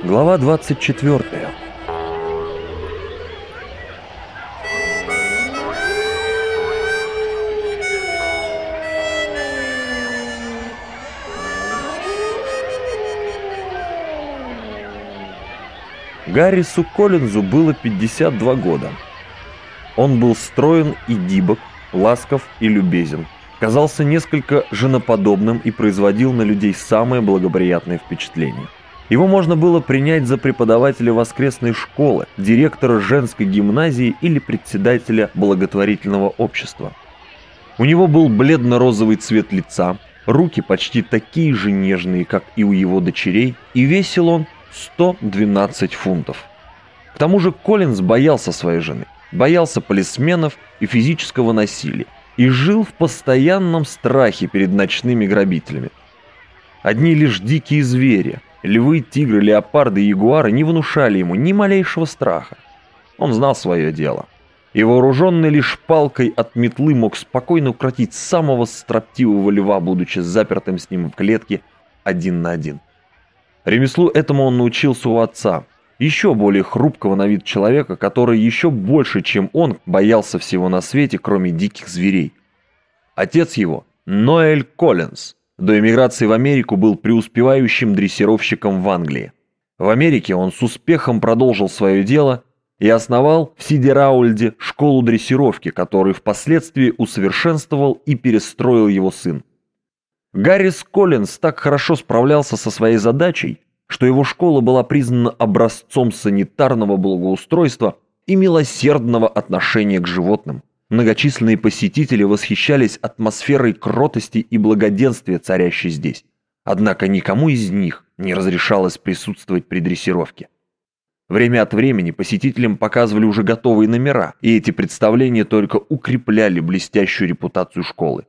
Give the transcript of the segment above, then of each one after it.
Глава 24. Гаррису Коллинзу было 52 года. Он был строен и гибок, ласков и любезен, казался несколько женоподобным и производил на людей самое благоприятное впечатление. Его можно было принять за преподавателя воскресной школы, директора женской гимназии или председателя благотворительного общества. У него был бледно-розовый цвет лица, руки почти такие же нежные, как и у его дочерей, и весил он 112 фунтов. К тому же Коллинз боялся своей жены, боялся полисменов и физического насилия и жил в постоянном страхе перед ночными грабителями. Одни лишь дикие звери, львы, тигры, леопарды и ягуары не внушали ему ни малейшего страха. Он знал свое дело. И вооруженный лишь палкой от метлы мог спокойно укротить самого строптивого льва, будучи запертым с ним в клетке 1 на 1. Ремеслу этому он научился у отца, еще более хрупкого на вид человека, который еще больше, чем он, боялся всего на свете, кроме диких зверей. Отец его, Ноэль Коллинз, до эмиграции в Америку был преуспевающим дрессировщиком в Англии. В Америке он с успехом продолжил свое дело и основал в Сидераульде школу дрессировки, которую впоследствии усовершенствовал и перестроил его сын. Гаррис Коллинз так хорошо справлялся со своей задачей, что его школа была признана образцом санитарного благоустройства и милосердного отношения к животным. Многочисленные посетители восхищались атмосферой кротости и благоденствия, царящей здесь. Однако никому из них не разрешалось присутствовать при дрессировке. Время от времени посетителям показывали уже готовые номера, и эти представления только укрепляли блестящую репутацию школы.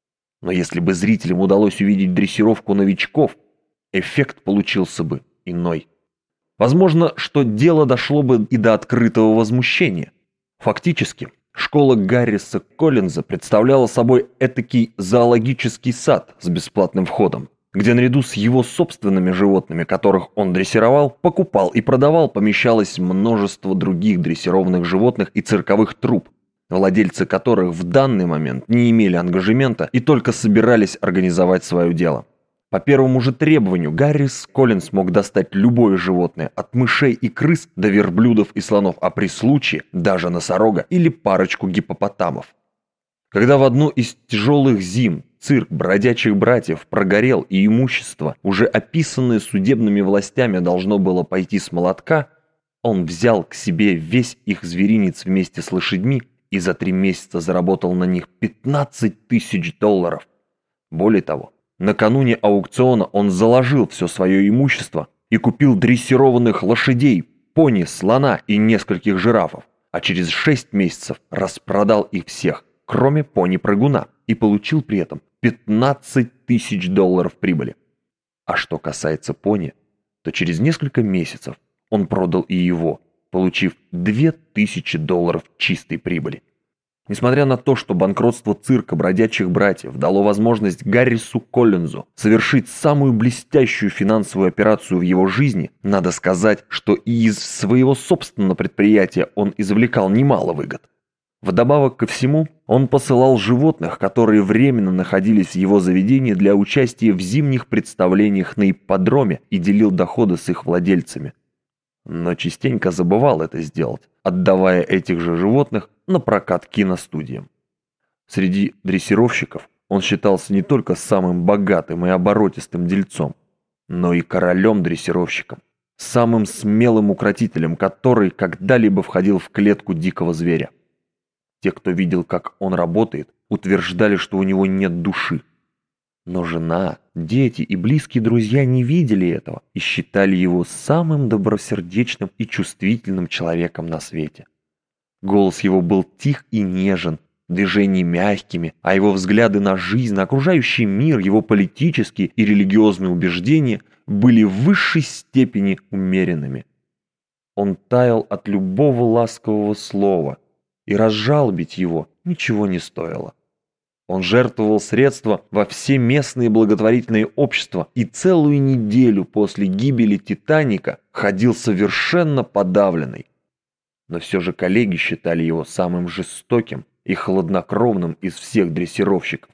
Но если бы зрителям удалось увидеть дрессировку новичков, эффект получился бы иной. Возможно, что дело дошло бы и до открытого возмущения. Фактически, школа Гарриса Коллинза представляла собой этакий зоологический сад с бесплатным входом, где наряду с его собственными животными, которых он дрессировал, покупал и продавал, помещалось множество других дрессированных животных и цирковых труп, владельцы которых в данный момент не имели ангажемента и только собирались организовать свое дело. По первому же требованию Гаррис Коллинз мог достать любое животное, от мышей и крыс до верблюдов и слонов, а при случае даже носорога или парочку гиппопотамов. Когда в одну из тяжелых зим цирк бродячих братьев прогорел и имущество, уже описанное судебными властями, должно было пойти с молотка, он взял к себе весь их зверинец вместе с лошадьми и за 3 месяца заработал на них $15 000. Более того, накануне аукциона он заложил все свое имущество и купил дрессированных лошадей, пони, слона и нескольких жирафов, а через 6 месяцев распродал их всех, кроме пони-прыгуна, и получил при этом $15 000 прибыли. А что касается пони, то через несколько месяцев он продал и его, получив $2000 чистой прибыли. Несмотря на то, что банкротство цирка бродячих братьев дало возможность Гаррису Коллинзу совершить самую блестящую финансовую операцию в его жизни, надо сказать, что и из своего собственного предприятия он извлекал немало выгод. Вдобавок ко всему, он посылал животных, которые временно находились в его заведении, для участия в зимних представлениях на ипподроме и делил доходы с их владельцами. Но частенько забывал это сделать, отдавая этих же животных на прокат киностудиям. Среди дрессировщиков он считался не только самым богатым и оборотистым дельцом, но и королем-дрессировщиком, самым смелым укротителем, который когда-либо входил в клетку дикого зверя. Те, кто видел, как он работает, утверждали, что у него нет души. Но жена, дети и близкие друзья не видели этого и считали его самым добросердечным и чувствительным человеком на свете. Голос его был тих и нежен, движения мягкими, а его взгляды на жизнь, на окружающий мир, его политические и религиозные убеждения были в высшей степени умеренными. Он таял от любого ласкового слова, и разжалобить его ничего не стоило. Он жертвовал средства во все местные благотворительные общества и целую неделю после гибели «Титаника» ходил совершенно подавленный. Но все же коллеги считали его самым жестоким и хладнокровным из всех дрессировщиков.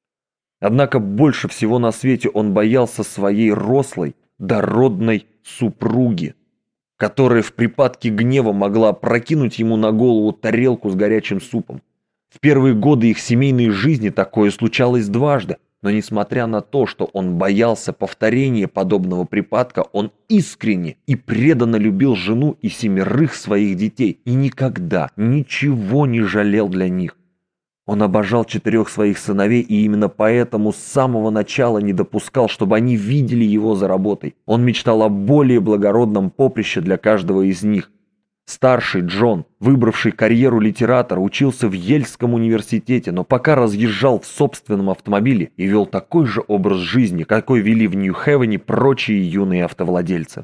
Однако больше всего на свете он боялся своей рослой, дородной супруги, которая в припадке гнева могла опрокинуть ему на голову тарелку с горячим супом. В первые годы их семейной жизни такое случалось дважды, но несмотря на то, что он боялся повторения подобного припадка, он искренне и преданно любил жену и 7 своих детей и никогда ничего не жалел для них. Он обожал 4 своих сыновей и именно поэтому с самого начала не допускал, чтобы они видели его за работой. Он мечтал о более благородном поприще для каждого из них. Старший Джон, выбравший карьеру литератора, учился в Йельском университете, но пока разъезжал в собственном автомобиле и вел такой же образ жизни, какой вели в Нью-Хевене прочие юные автовладельцы.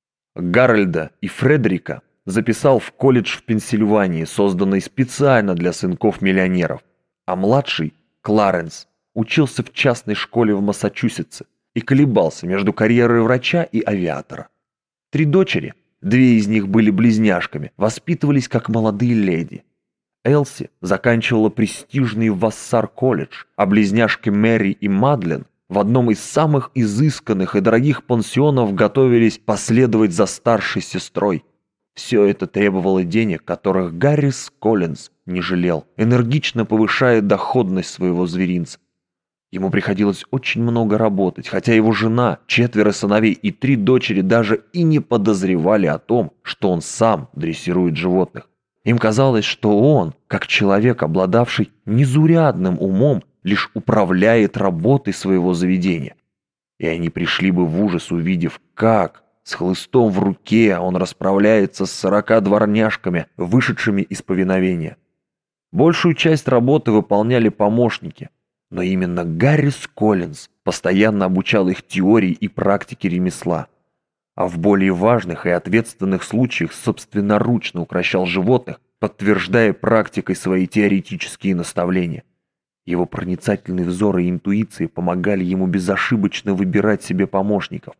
Гарольда и Фредерика записал в колледж в Пенсильвании, созданный специально для сынков миллионеров, а младший, Кларенс, учился в частной школе в Массачусетсе и колебался между карьерой врача и авиатора. 3 дочери, 2 из них были близняшками, воспитывались как молодые леди. Элси заканчивала престижный Вассар-колледж, а близняшки Мэри и Мадлен в одном из самых изысканных и дорогих пансионов готовились последовать за старшей сестрой. Все это требовало денег, которых Гаррис Коллинз не жалел, энергично повышая доходность своего зверинца. Ему приходилось очень много работать, хотя его жена, 4 сыновей и 3 дочери даже и не подозревали о том, что он сам дрессирует животных. Им казалось, что он, как человек, обладавший незаурядным умом, лишь управляет работой своего заведения. И они пришли бы в ужас, увидев, как с хлыстом в руке он расправляется с 40 дворняжками, вышедшими из повиновения. Большую часть работы выполняли помощники, но именно Гаррис Коллинз постоянно обучал их теории и практике ремесла, а в более важных и ответственных случаях собственноручно укрощал животных, подтверждая практикой свои теоретические наставления. Его проницательный взор и интуиции помогали ему безошибочно выбирать себе помощников.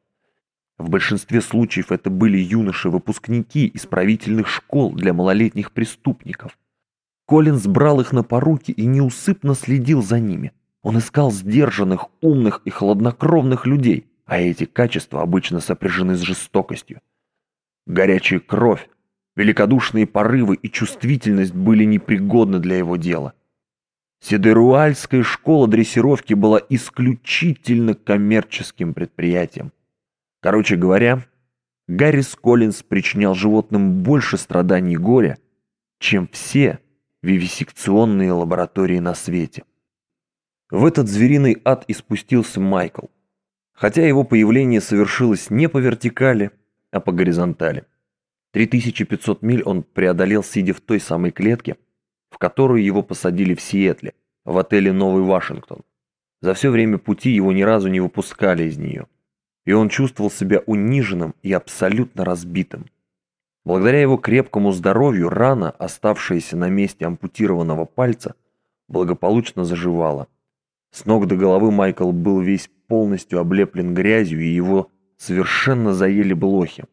В большинстве случаев это были юноши-выпускники исправительных школ для малолетних преступников. Коллинз брал их на поруки и неусыпно следил за ними. Он искал сдержанных, умных и хладнокровных людей, а эти качества обычно сопряжены с жестокостью. Горячая кровь, великодушные порывы и чувствительность были непригодны для его дела. Сидеруальская школа дрессировки была исключительно коммерческим предприятием. Короче говоря, Гаррис Коллинз причинял животным больше страданий и горя, чем все вивисекционные лаборатории на свете. В этот звериный ад и спустился Майкл, хотя его появление совершилось не по вертикали, а по горизонтали. 3500 миль он преодолел, сидя в той самой клетке, в которую его посадили в Сиэтле, в отеле «Новый Вашингтон». За все время пути его ни разу не выпускали из нее, и он чувствовал себя униженным и абсолютно разбитым. Благодаря его крепкому здоровью рана, оставшаяся на месте ампутированного пальца, благополучно заживала. С ног до головы Майкл был весь полностью облеплен грязью, и его совершенно заели блохи.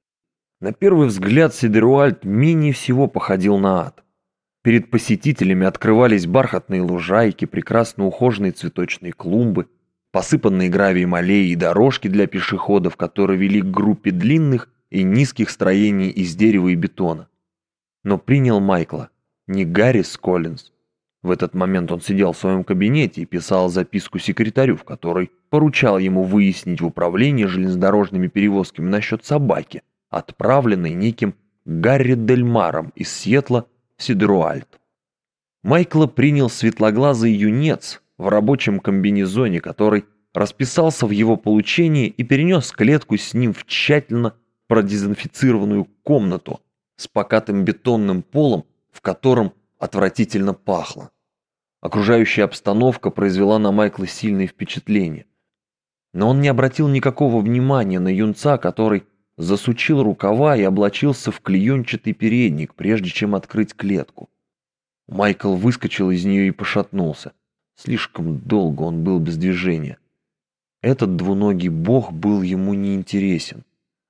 На первый взгляд Сидеруальд менее всего походил на ад. Перед посетителями открывались бархатные лужайки, прекрасно ухоженные цветочные клумбы, посыпанные гравием аллеи и дорожки для пешеходов, которые вели к группе длинных и низких строений из дерева и бетона. Но принял Майкла не Гаррис Коллинз. В этот момент он сидел в своем кабинете и писал записку секретарю, в которой поручал ему выяснить в управлении железнодорожными перевозками насчет собаки, отправленной неким Гарри Дельмаром из Сиэтла в Сидеруальд. Майкла принял светлоглазый юнец в рабочем комбинезоне, который расписался в его получении и перенес клетку с ним в тщательно продезинфицированную комнату с покатым бетонным полом, в котором отвратительно пахло. Окружающая обстановка произвела на Майкла сильное впечатление. Но он не обратил никакого внимания на юнца, который засучил рукава и облачился в клеенчатый передник, прежде чем открыть клетку. Майкл выскочил из нее и пошатнулся. Слишком долго он был без движения. Этот двуногий бог был ему неинтересен.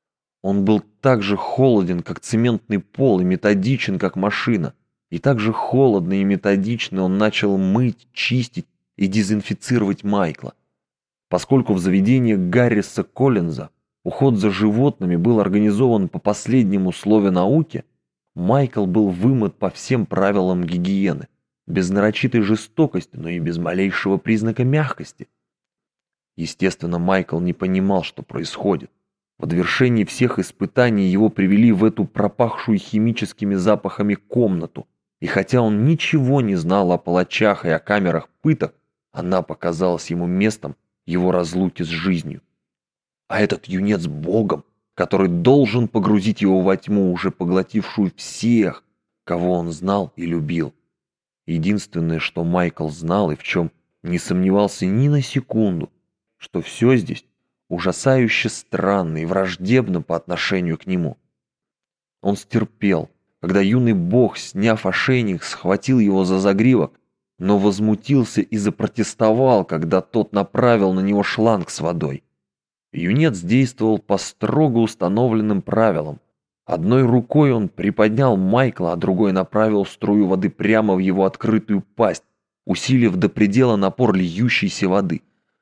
Он был так же холоден, как цементный пол, и методичен, как машина. И так же холодно и методично он начал мыть, чистить и дезинфицировать Майкла. Поскольку в заведении Гарриса Коллинза уход за животными был организован по последним условиям науки, Майкл был вымыт по всем правилам гигиены, без нарочитой жестокости, но и без малейшего признака мягкости. Естественно, Майкл не понимал, что происходит. В довершении всех испытаний его привели в эту пропахшую химическими запахами комнату, и хотя он ничего не знал о палачах и о камерах пыток, она показалась ему местом его разлуки с жизнью. А этот юнец богом, который должен погрузить его во тьму, уже поглотившую всех, кого он знал и любил. Единственное, что Майкл знал и в чем не сомневался ни на секунду, что все здесь ужасающе странно и враждебно по отношению к нему. Он стерпел, когда юный бог, сняв ошейник, схватил его за загривок, но возмутился и запротестовал, когда тот направил на него шланг с водой. Юнец действовал по строго установленным правилам. Одной рукой он приподнял Майкла, а другой направил струю воды прямо в его открытую пасть, усилив до предела напор льющейся воды.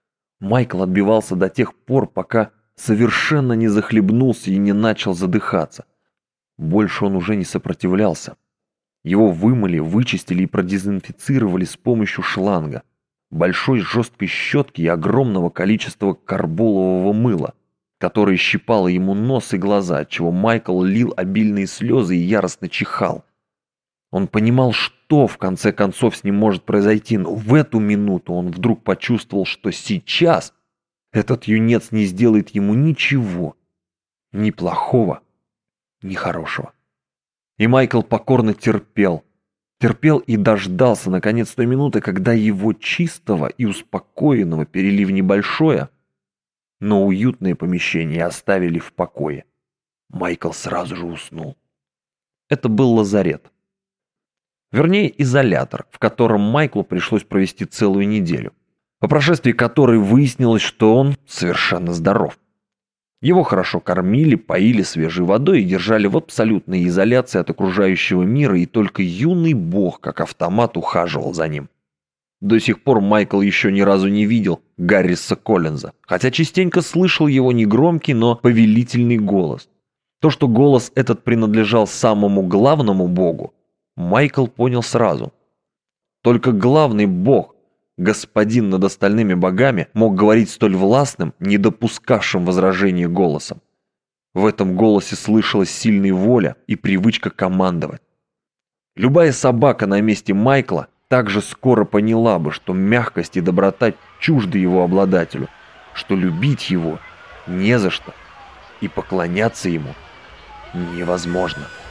Майкл отбивался до тех пор, пока совершенно не захлебнулся и не начал задыхаться. Больше он уже не сопротивлялся. Его вымыли, вычистили и продезинфицировали с помощью шланга, большой жесткой щетки и огромного количества карболового мыла, которое щипало ему нос и глаза, отчего Майкл лил обильные слезы и яростно чихал. Он понимал, что в конце концов с ним может произойти, но в эту минуту он вдруг почувствовал, что сейчас этот юнец не сделает ему ничего, ни плохого, ни хорошего. И Майкл покорно терпел и дождался наконец той минуты, когда его чистого и успокоенного перевели в небольшое, но уютное помещение и оставили в покое. Майкл сразу же уснул. Это был лазарет. Вернее, изолятор, в котором Майклу пришлось провести целую неделю, по прошествии которой выяснилось, что он совершенно здоров. Его хорошо кормили, поили свежей водой и держали в абсолютной изоляции от окружающего мира, и только юный бог, как автомат, ухаживал за ним. До сих пор Майкл еще ни разу не видел Гарриса Коллинза, хотя частенько слышал его негромкий, но повелительный голос. То, что голос этот принадлежал самому главному богу, Майкл понял сразу. Только главный бог, господин над остальными богами, мог говорить столь властным, не допускавшим возражения голосом. В этом голосе слышалась сильная воля и привычка командовать. Любая собака на месте Майкла также скоро поняла бы, что мягкость и доброта чужды его обладателю, что любить его не за что и поклоняться ему невозможно.